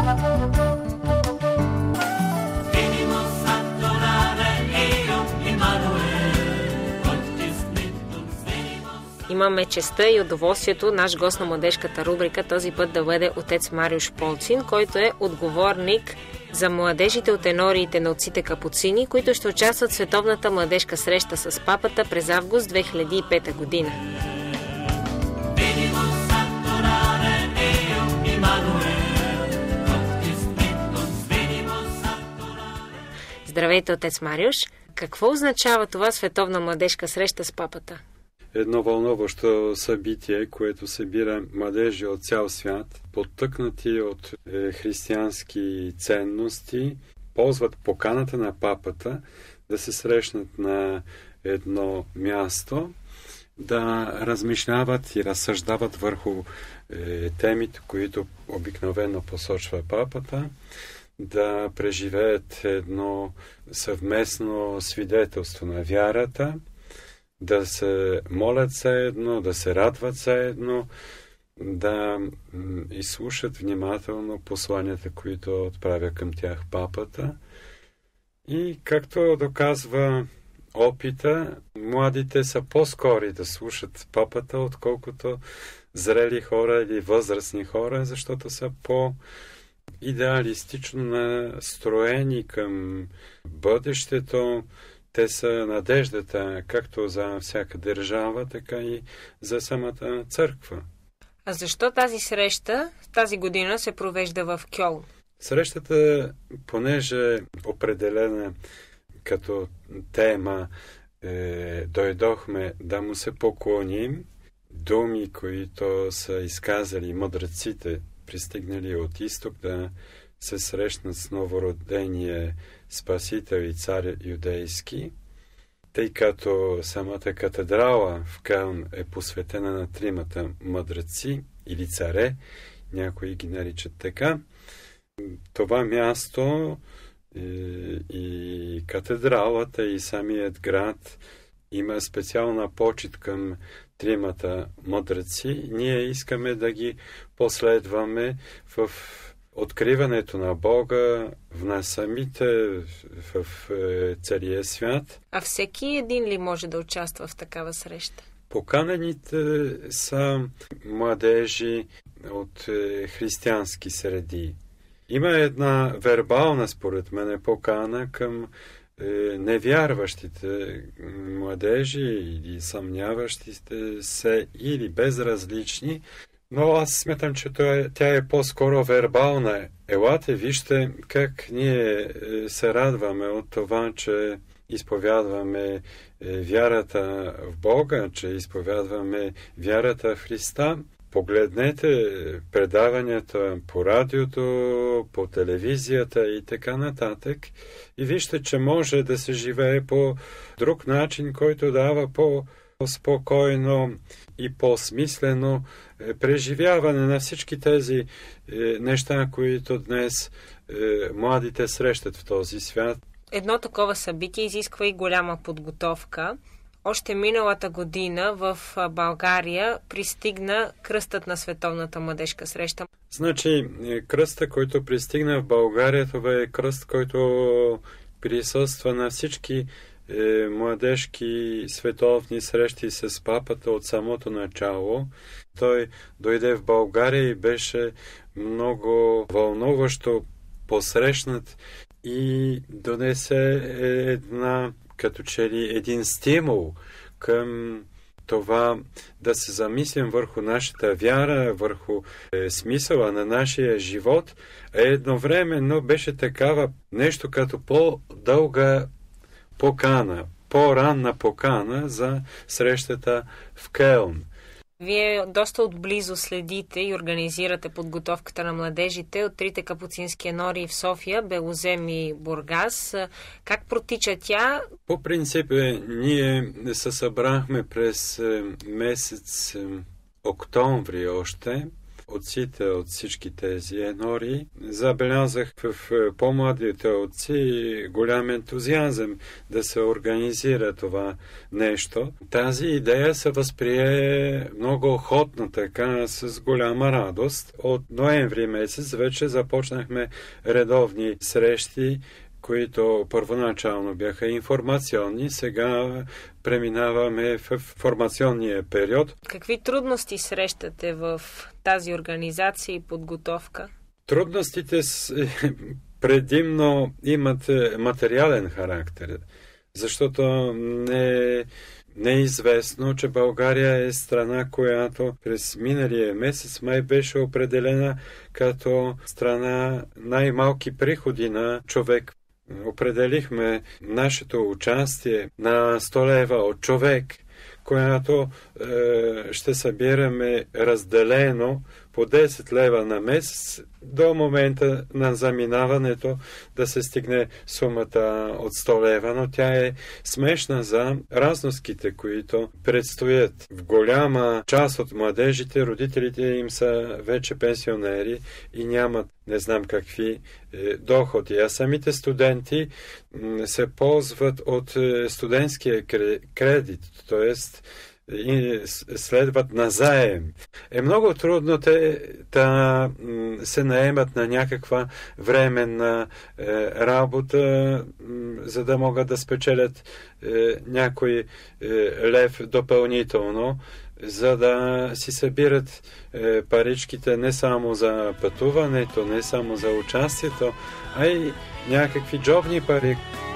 Имаме честта и удоволствието наш гост на младежката рубрика този път да бъде отец Мариуш Полцин, който е отговорник за младежите от тенори и теноците капуцини, които ще участват в Световната младежка среща с папата през август 2005 година. Здравейте, отец Мариуш! Какво означава това Световна младежка среща с папата? Едно вълнуващо събитие, което събира младежи от цял свят, подтъкнати от християнски ценности, ползват поканата на папата да се срещнат на едно място, да размишляват и разсъждават върху темите, които обикновено посочва папата, да преживеят едно съвместно свидетелство на вярата, да се молят заедно, да се радват заедно, да изслушат внимателно посланията, които отправя към тях папата. И както доказва опита, младите са по-скори да слушат папата, отколкото зрели хора или възрастни хора, защото са по-идеалистично настроени към бъдещето. Те са надеждата както за всяка държава, така и за самата църква. А защо тази среща тази година се провежда в Кьолн? Срещата, понеже определена като тема, дойдохме да му се поклоним, думи, които са изказали мъдреците, пристигнали от изток да се срещнат с новородения Спасител и цар юдейски, тъй като самата катедрала в Кьолн е посветена на тримата мъдреци или царе, някои ги наричат така. Това място и катедралата и самият град има специална почит към тримата мъдреци. Ние искаме да ги последваме в откриването на Бога в нас самите, в целия свят. А всеки един ли може да участва в такава среща? Поканените са младежи от християнски среди. Има една вербална, според мен, покана към невярващите младежи или съмняващите се или безразлични, но аз смятам, че тя е по-скоро вербална. Елате, вижте как ние се радваме от това, че изповядваме вярата в Бога, че изповядваме вярата в Христа. Погледнете предаванията по радиото, по телевизията и така нататък и вижте, че може да се живее по друг начин, който дава по-спокойно и по-смислено преживяване на всички тези неща, които днес младите срещат в този свят. Едно такова събитие изисква и голяма подготовка. Още миналата година в България пристигна кръстът на Световната младежка среща. Значи, кръстът, който пристигна в България, това е кръст, който присъства на всички младежки световни срещи с папата от самото начало. Той дойде в България и беше много вълнуващо посрещнат и донесе като че ли един стимул към това да се замислим върху нашата вяра, върху смисъла на нашия живот, а едновременно беше такава нещо като по-дълга покана, по-ранна покана за срещата в Кьолн. Вие доста отблизо следите и организирате подготовката на младежите от трите капуцински енории в София, Белозем и Бургас. Как протича тя? По принцип, ние се събрахме през месец октомври още отците от всички тези енори, забелязах в по-младите отци голям ентузиазъм да се организира това нещо. Тази идея се възприе много охотно, така с голяма радост. От ноември месец вече започнахме редовни срещи, които първоначално бяха информационни, сега преминаваме в формационния период. Какви трудности срещате в тази организация и подготовка? Трудностите предимно имат материален характер, защото не е известно, че България е страна, която през миналия месец май беше определена като страна най-малки приходи на човек. Определихме нашето участие на 100 лева от човек, която ще събираме разделено по 10 лева на месец до момента на заминаването да се стигне сумата от 100 лева, но тя е смешна за разноските, които предстоят. В голяма част от младежите, родителите им са вече пенсионери и нямат не знам какви доходи. А самите студенти се ползват от студентския кредит, т.е. и следват на заем. Е много трудно те да се наемат на някаква временна работа, за да могат да спечелят някой лев допълнително, за да си събират паричките не само за пътуването, не само за участието, а и някакви джобни пари.